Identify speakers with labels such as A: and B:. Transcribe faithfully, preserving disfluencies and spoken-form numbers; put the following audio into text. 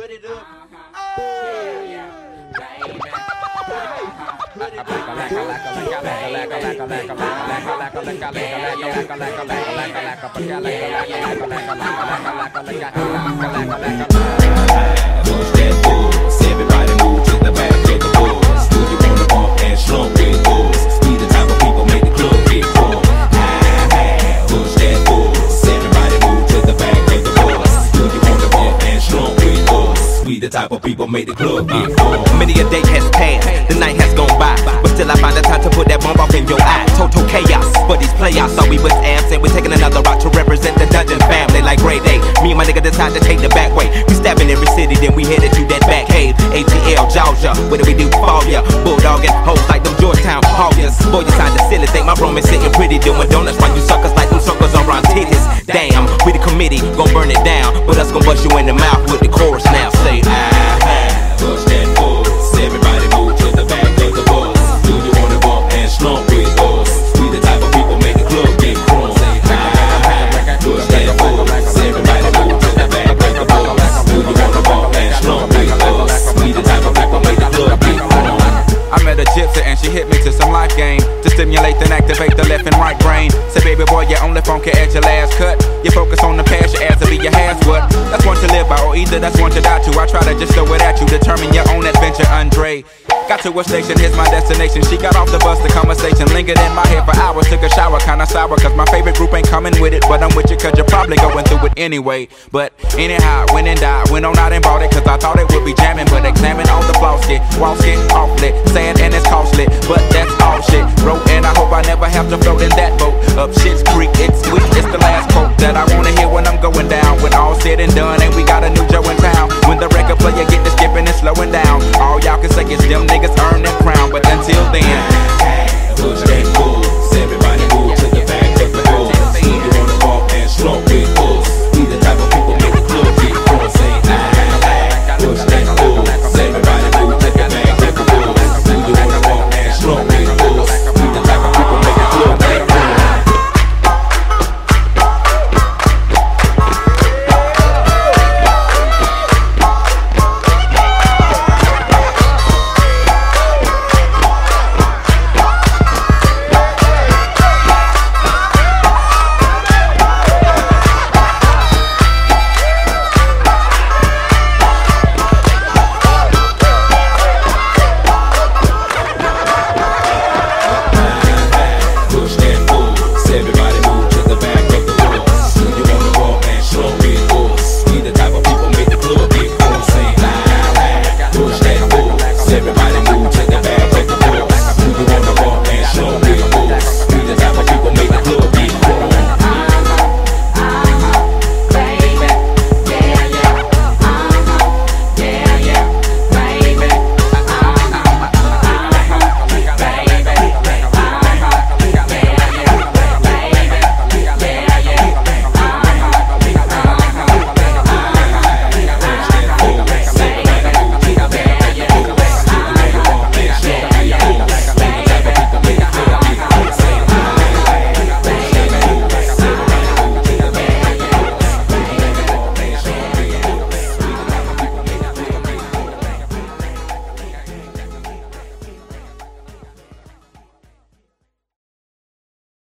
A: put it up.
B: Everybody move to the back of the bus. Do you wanna bump and slump with us? We the type of people make the club get full. Push that bus. Everybody move to the back of the bus. Do you wanna bump and slump with us? We the type of people make the club get full.
C: Many a day has passed, the night has gone by, but still I find the time to put that bomb off in your eye. Total chaos, but these playoffs thought we was absent. We're taking another route to represent the Dungeon family like Grey Day. Me and my nigga decide to take the back way. We stabbing every city, then we headed to that back cave. A T L, Georgia, what do we do for ya? Bulldogging hoes like them Georgetown Hawkers. Boy, you sound silly, think my room is sitting pretty, doing donuts while you suckers like them suckers around titties. Damn, we the committee, gon' burn it down, but us gon' bust you in the mouth with the chorus now. Say, ah,
B: push that bus. Everybody move to the back of the bus. Do you wanna bump and slump with us? We the type of people make the club get crunk. Say, ah, push that bus. Everybody move to the back of the bus. Do you wanna bump and slump with us? We the type of people make the club get crunk.
D: I met a gypsy and she hit me to some life game to stimulate and activate the left and right brain. Say, baby boy, you only funky at your last cut. You focus on the past, your ass will be your has what. That's one to live by, or either that's one to die to. I try to just throw it at you, determine your own adventure, Andre. Got to a station, here's my destination. She got off the bus, the conversation lingered in my head for hours. Took a shower, kinda sour, cause my favorite group ain't coming with it. But I'm with you, cause you're probably going through it anyway. But anyhow, went and died, went on out and bought it, cause I thought it would be jamming. But examine all the flaws, get walls get awfully sad and it's costly, but that's all shit. Bro, and I hope I never have to float in that boat. Up Shit's Creek, it's sweet, it's the last quote that I wanna hear when I'm going down. When all said and done,